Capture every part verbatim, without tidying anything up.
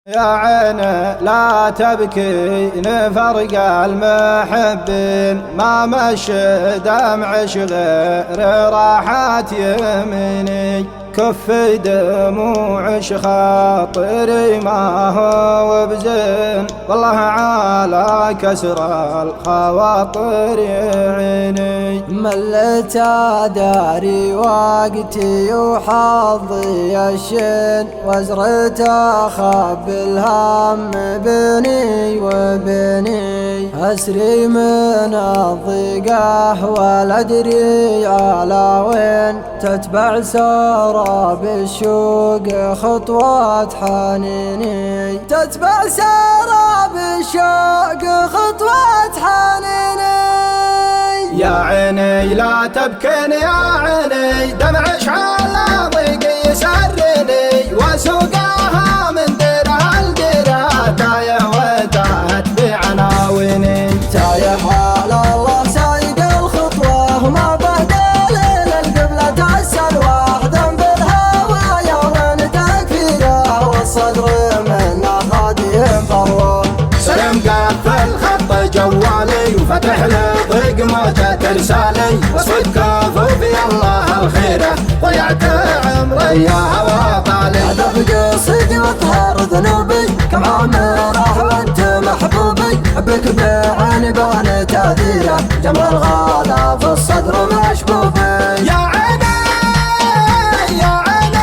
يا عين لا تبكين فرق المحبين، ما مشي دمعش غير راحات يميني، كف دموعش خاطري ما هو بزين، والله على كسر الخواطر عيني. ملت داري وقتي وحظي الشين، وزرت اخبي الهم بيني وبيني، اسري من الضيقه ولا ادري على وين، تتبع سراب الشوق خطوات حنيني، تتبع سراب الشوق خطوات حنيني. يا عيني لا تبكين يا عيني، دمعش على ضيق يسرني، وسوقها من درها لدرها، تايه وتاهت بعناويني، تايه على الله سايق الخطوه، وما بدل للقبله تسلوى، ذنب الهوى يا وين تكفيره، والصدر منه خادي فروه. سلم قفل خط جوالي، وفتح لي ضيق موجة ترسالي، وصد كفوفي الله الخيره، ضيعت عمري يا هوا طالي. هدف قصيدي وطهر ذنوبي، كم عام راح وانت محبوبي، حبك بعيني بان تاثيره، جمر الغلا في الصدر مشبوبي. يا عيني يا عيني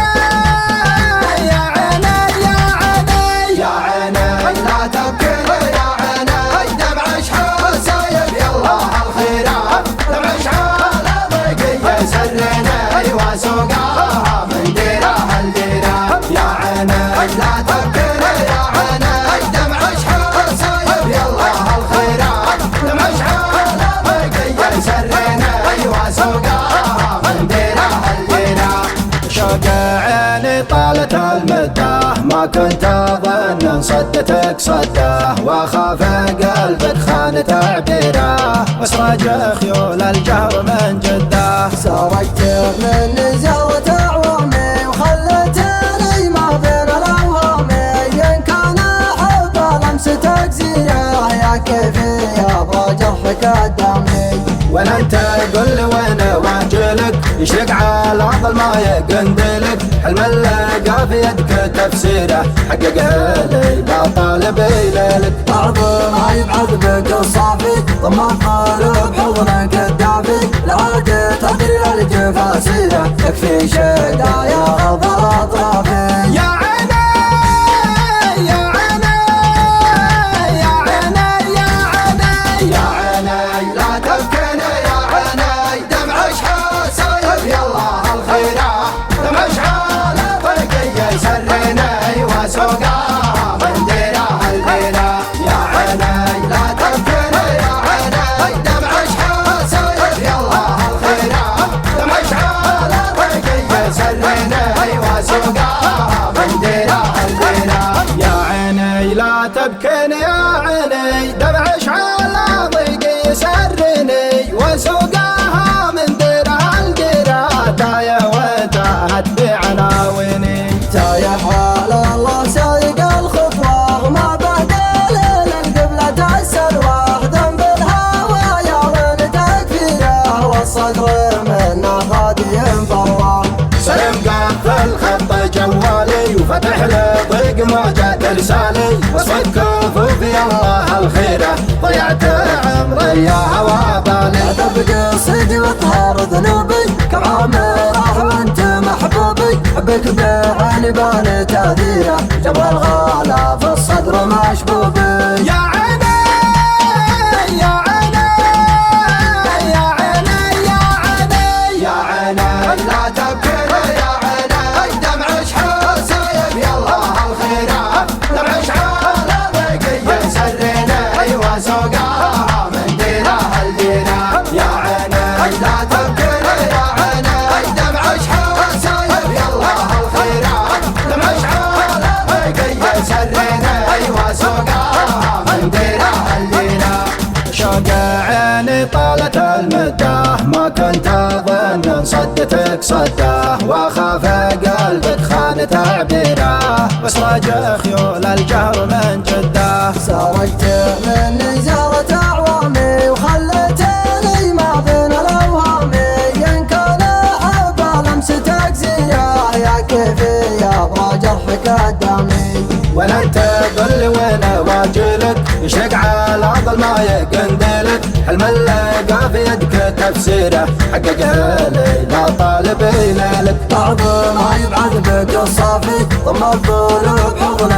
يا عيني يا عيني يا عيني لا تبكي يا عيني، دمعش حسايب يالله الخيره، دمعش على ضيق يسرني، وسوقها من ديره لديره. يا عيني لا تبكي يا عيني، دمعش حسايب يالله الخيره، دمعش على ضيق يسرني، وسوقها من ديره لديره. شوق عيني طالت المده، ما كنت اظن ان صدتك صده، واخاف قلبك خان تعبيره، واسرج خيول الجهر من جده. سرقت من زهرة اعوامي، وخلتني ما بين الاوهام، ان كان احب لمستك زينه، يا كيفي ابغى جرحك قدامي. ولا انت قل لي وين واجلك، يشرق على ظلمه يقندلك، حلم اللقى في يدك تفسيره، حققه لي لا طالب ليلك. بعض ما يبعث بك الصافي، ضم القلوب حضنك الدافي، لا عاد تدري الجفا سيره، يكفي شدايا غضر اطرافي. يا عيني يا عيني يا عيني يا عيني يا عيني لا تبكين يا عيني، دمعش حسايب يالله الخيره، دمعش على ضيق يسرني، وسوقها من ديره لديره. يا عيني لا تبكين يا عيني، دمعش حسايب يالله الخيره، دمعش على ضيق يسرني، وسوقها من ديره لديره. يا عيني لا تبكين يا عيني، دمعش على ضيق يسرني، وسوقها من ديره لديره، تايه وتاهت بعناويني، تايه على الله سايق الخطوه، وما بدل للقبله تسلوى، ذنب الهوى يا وين تكفيره، والصدر منه خادي فروه. سلم قفل خط جوالي، وفتح لي ضيق موجة ترسالي، وصد كفوفي الله الخيره، ضيعت عمري يا هوا طالي. هدف قصيدي وطهر ذنوبي، كم عام راح وانت محبوبي، حبك بعيني بان تاثيره، جمر الغلا في الصدر مشبوبي. يا عيني يا عيني يا عيني يا عيني يا عيني لا تبكي يا عيني، دمعش حسايب يالله الخيره، دمعش على ضيق يسرني، وسوقها من ديره لديره. يا عيني لا تبكي يا عيني، دمعش حسايب يالله الخيره، دمعش على ضيق يسرني، وسوقها من ديره لديره. شوق عيني طالت المده، ما كنت اظن ان صدتك صده، واخاف قلبك خان تعبيره، بسراج خيول الجهر من جده. سرقت مني زهرة أعوامي وخلتني ما بين الأوهام، إن كان حب لمستك زياه يا كيفي أبغى جرحك قدامي. ولا انت تقول لي وين واجلك يشق على ظلمة يقندلك، حلم اللقى في يدك تفسيره حققها لي لا طالب ينالك. بعض ما يبعد بك الصافي ضم الظلوب حضن